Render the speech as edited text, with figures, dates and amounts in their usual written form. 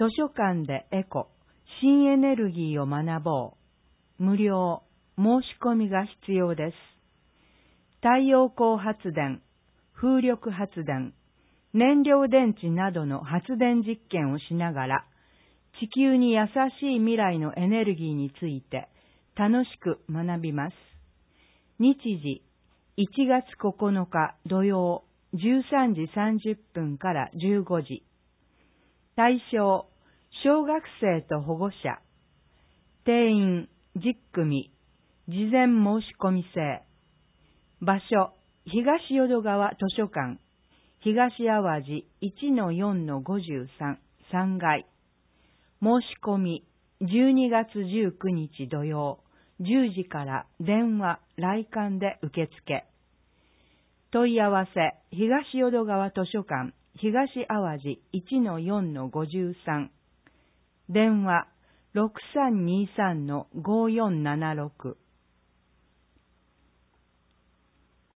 図書館でエコ、新エネルギーを学ぼう。無料、申し込みが必要です。太陽光発電、風力発電、燃料電池などの発電実験をしながら、地球に優しい未来のエネルギーについて楽しく学びます。日時、1月9日土曜13時30分から15時。対象、小学生と保護者。定員10組。事前申し込み制。場所、東淀川図書館。東淡路 1-4-53 3階。申し込み、12月19日土曜、10時から電話、来館で受付。問い合わせ、東淀川図書館、東淡路 1-4-53。電話、6323-5476。